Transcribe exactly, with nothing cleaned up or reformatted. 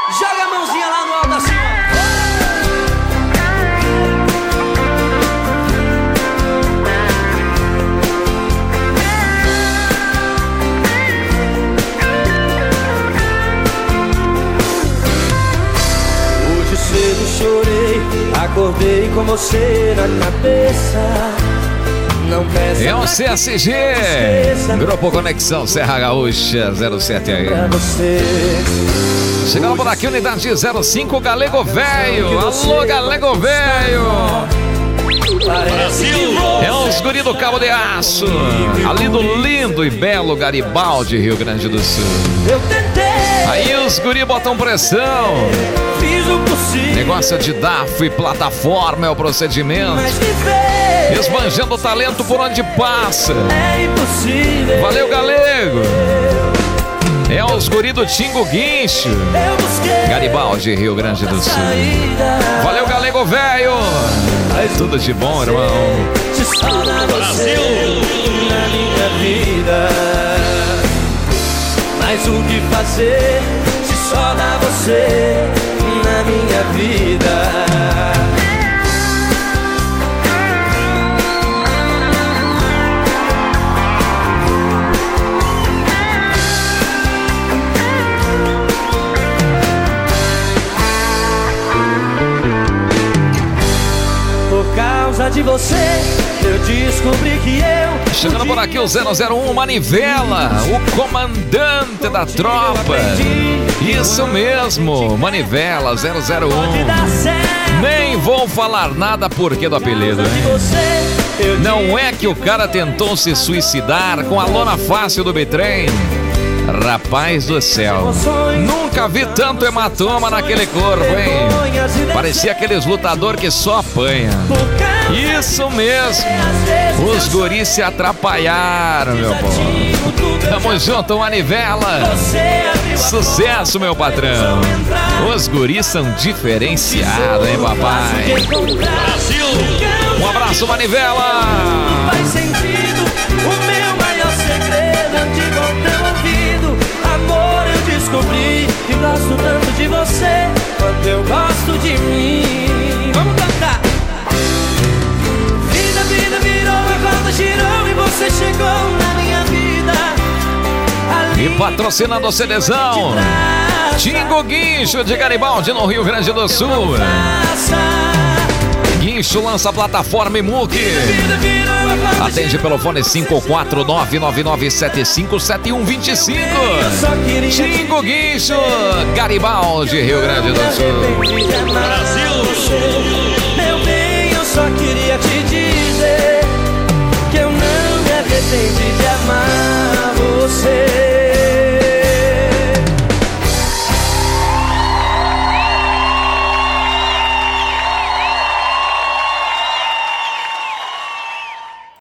Joga a mãozinha lá no alto assim, ó. Hoje cedo chorei, acordei com você na cabeça. Não peça é o C S G, Grupo Conexão Serra Gaúcha zero sete aí. Chegando por aqui, unidade zero cinco, Galego Velho. Alô, Galego Velho. É os guri do Cabo de Aço, ali do lindo e belo Garibaldi, Rio Grande do Sul. Aí os guri botam pressão. Negócio de D A F e plataforma é o procedimento. Esbanjando talento por onde passa. Valeu, Galego. É os guri do Tingo Guincho, Garibaldi, Rio Grande do Sul. Valeu, Galego Velho. Tudo de bom, irmão. Brasil na minha vida. Mas o que fazer se só dá você na minha vida? De você, eu descobri que eu. Chegando por aqui o zero zero um Manivela, o comandante da tropa. Isso mesmo, Manivela zero zero um. Nem vou falar nada porque do apelido, hein? Não é que o cara tentou se suicidar com a lona fácil do bitrem? Rapaz do céu, nunca vi tanto hematoma naquele corpo, hein? Parecia aqueles lutador que só apanha. Isso mesmo, os guris se atrapalharam, meu povo. Tamo junto, Manivela. Sucesso, meu patrão. Os guris são diferenciados, hein, papai? Um abraço, Manivela. Faz sentido, o meu maior segredo é de voltar ouvido. Amor, eu descobri que gosto tanto de você quanto eu gosto de mim. Vamos cantar. Vida, vida virou, a roda girou e você chegou na minha vida. E patrocinando o CDzão, Tingo Guincho de Garibaldi, no Rio Grande do Sul. Guincho lança plataforma e M U C. Atende pelo fone cinco quatro nove nove nove sete cinco sete um dois cinco. Tingo Guincho, Garibaldi, Rio Grande do Sul. Brasil.